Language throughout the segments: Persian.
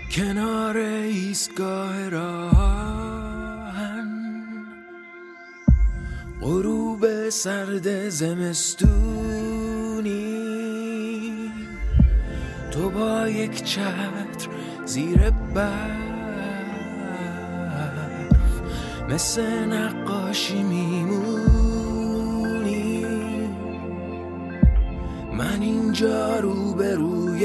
کنار ایستگاه راهن، غروب سرد زمستونی، تو با یک چتر زیر برف مثل نقاشی میمونی. من اینجا روبروی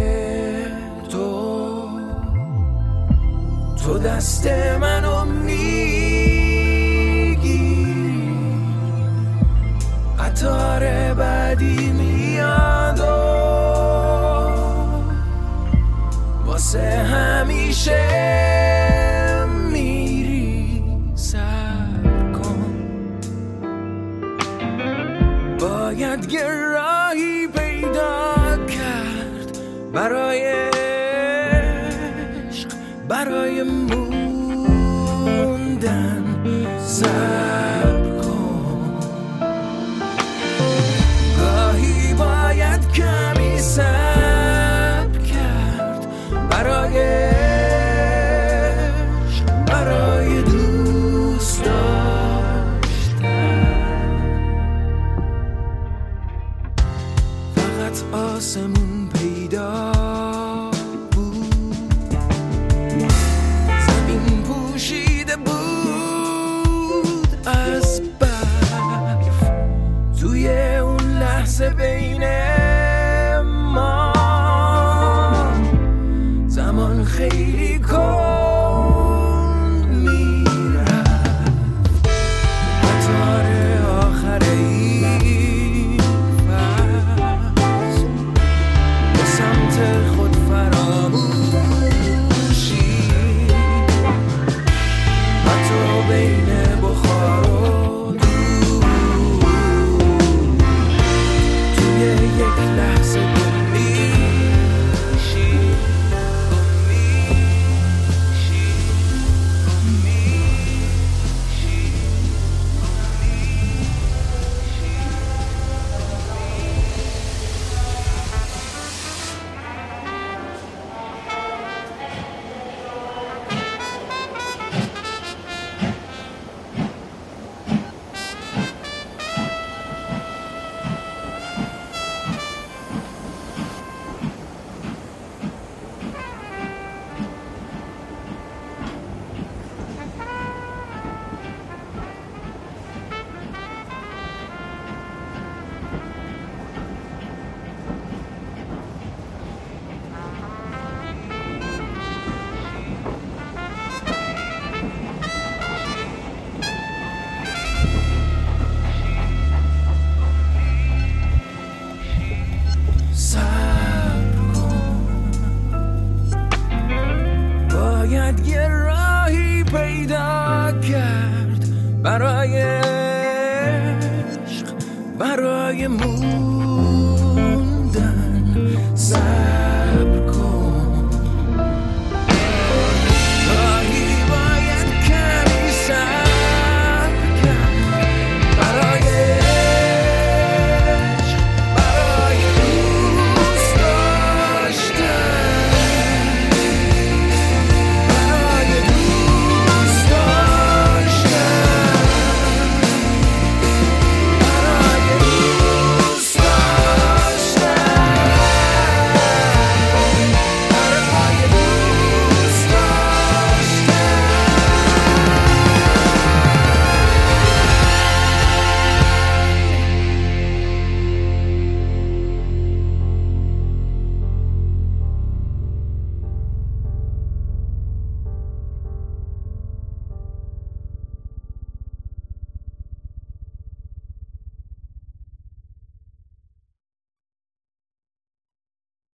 تو دست منو میگی، قطار بعدی میاد و واسه همیشه میری. صبر کن، باید یه راهی پیدا کرد برای موندن. صبر کن، گاهی باید کمی صبر کرد برای دوست داشتن. فقط آسمون پیدا بین ما، زمان خیلی کند میرفت. قطار آخر این فصل به سمت خود فراموشی و تو بین بخار و یک لحظه باید یه راهی پیدا کرد برای عشق، برای